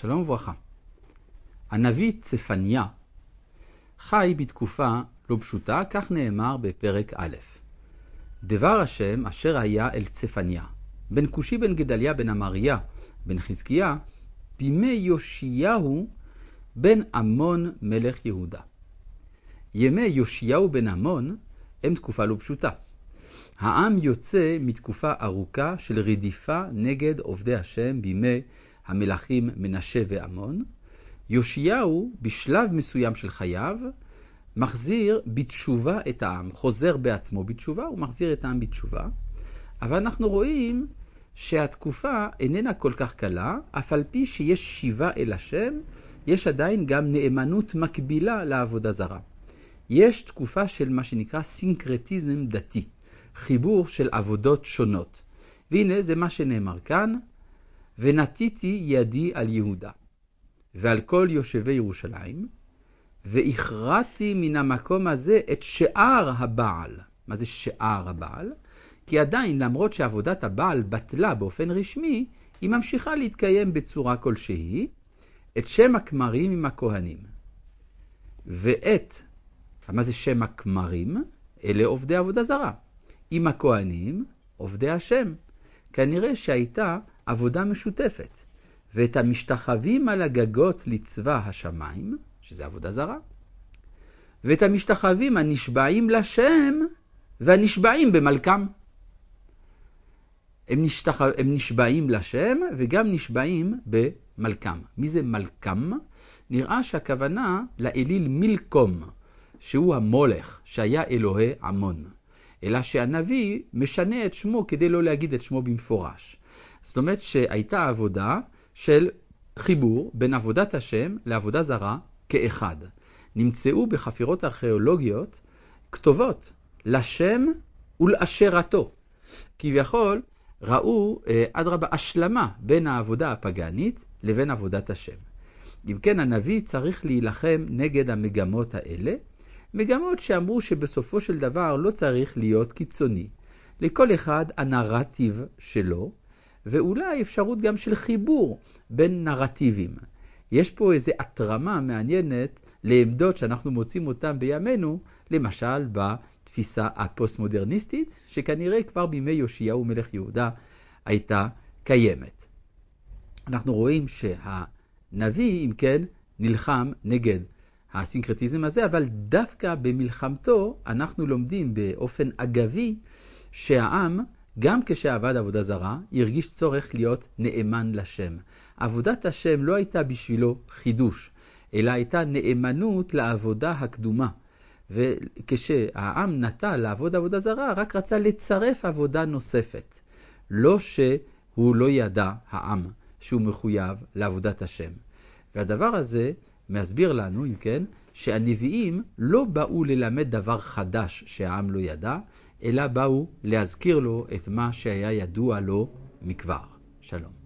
שלום וברכה. הנביא צפניה חי בתקופה לא פשוטה, כך נאמר בפרק א'. דבר השם אשר היה אל צפניה, בן כושי בן גדליה בן אמריה בן חזקיה, בימי יאשיהו בן עמון מלך יהודה. ימי יאשיהו בן עמון הם תקופה לא פשוטה. העם יוצא מתקופה ארוכה של רדיפה נגד עובדי השם בימי המלכים מנשה ועמון. יאשיהו בשלב מסוים של חייו מחזיר בתשובה את העם, חוזר בעצמו בתשובה ומחזיר את העם בתשובה. אבל אנחנו רואים שהתקופה איננה כל כך קלה, אף על פי שיש שיבה אל השם, יש עדיין גם נאמנות מקבילה לעבודה זרה. יש תקופה של מה שנקרא סינקרטיזם דתי, חיבור של עבודות שונות. והנה זה מה שנאמר כאן, ונתיתי ידי על יהודה ועל כל יושבי ירושלים, והכרעתי מן המקום הזה את שאר הבעל. מה זה שאר הבעל? כי עדיין למרות שעבודת הבעל בטלה באופן רשמי, היא ממשיכה להתקיים בצורה כלשהי, את שם הכמרים עם הכהנים. מה זה שם הכמרים? אלה עובדי עבודה זרה. עם הכהנים, עובדי השם. כנראה שהייתה עבודה משותפת. ואת המשתחווים על הגגות לצבא השמיים, שזה עבודה זרה, ואת המשתחווים הנשבעים לשם והנשבעים במלכם. הם נשבעים לשם וגם נשבעים במלכם. מי זה מלכם? נראה שהכוונה לאליל מילקום, שהוא המולך שהיה אלוהי עמון. אלא שהנביא משנה את שמו כדי לא להגיד את שמו במפורש. זאת אומרת שהייתה עבודה של חיבור בין עבודת השם לעבודה זרה כאחד. נמצאו בחפירות ארכיאולוגיות כתובות לשם ולאשרתו. כביכול ראו אדרבה השלמה בין העבודה הפגנית לבין עבודת השם. אם כן, הנביא צריך להילחם נגד המגמות האלה, מגמות שאמרו שבסופו של דבר לא צריך להיות קיצוני. לכל אחד הנרטיב שלו, ואולי אפשרות גם של חיבור בין נרטיבים. יש פה איזו התרמה מעניינת לעמדות שאנחנו מוצאים אותם בימינו, למשל בתפיסה הפוסט-מודרניסטית, שכנראה כבר בימי יאשיהו מלך יהודה הייתה קיימת. אנחנו רואים שהנביא, אם כן, נלחם נגד הסינקרטיזם הזה, אבל דווקא במלחמתו אנחנו לומדים באופן אגבי שהעם, גם כשעבד עבודה זרה, הרגיש צורך להיות נאמן לשם. עבודת השם לא הייתה בשבילו חידוש, אלא הייתה נאמנות לעבודה הקדומה. וכשהעם נטה לעבוד עבודה זרה, רק רצה לצרף עבודה נוספת. לא שהוא לא ידע, העם, שהוא מחויב לעבודת השם. והדבר הזה מסביר לנו, אם כן, שהנביאים לא באו ללמד דבר חדש שהעם לא ידע, אלא באו להזכיר לו את מה שהיה ידוע לו מכבר. שלום.